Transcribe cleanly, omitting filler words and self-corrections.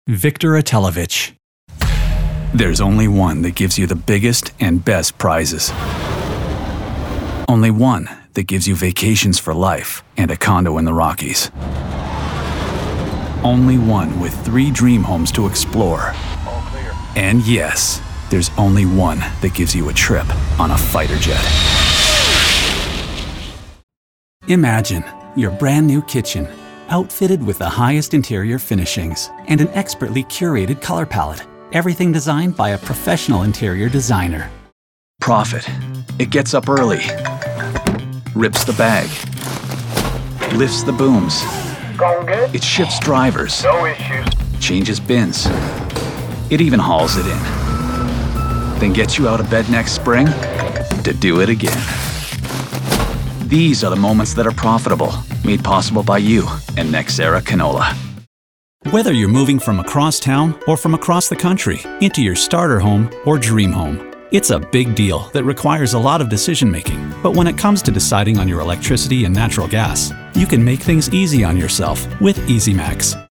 Victor Atelovich. There's only one that gives you the biggest and best prizes. Only one that gives you vacations for life and a condo in the Rockies. Only one with 3 dream homes to explore. All clear. And yes, there's only one that gives you a trip on a fighter jet. Imagine your brand new kitchen, outfitted with the highest interior finishings and an expertly curated color palette. Everything designed by a professional interior designer. Profit. It gets up early, rips the bag, lifts the booms. Going good? It shifts drivers, No issues. changes bins. It even hauls it in. Then gets you out of bed next spring to do it again. These are the moments that are profitable, made possible by you and Nexera Canola. Whether you're moving from across town or from across the country into your starter home or dream home, it's a big deal that requires a lot of decision making. But when it comes to deciding on your electricity and natural gas, you can make things easy on yourself with EasyMax.